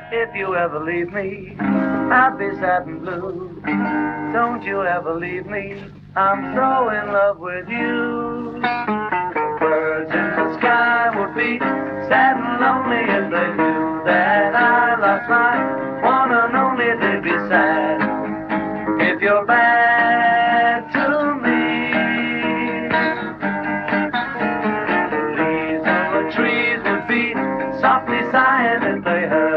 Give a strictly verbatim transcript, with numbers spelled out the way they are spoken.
If you ever leave me, I'll be sad and blue. Don't you ever leave me, I'm so in love with you. Birds in the sky would be sad and lonely if they knew that I lost my one and only. They'd be sad if you're bad to me. The leaves on the trees would be softly sighing if they heard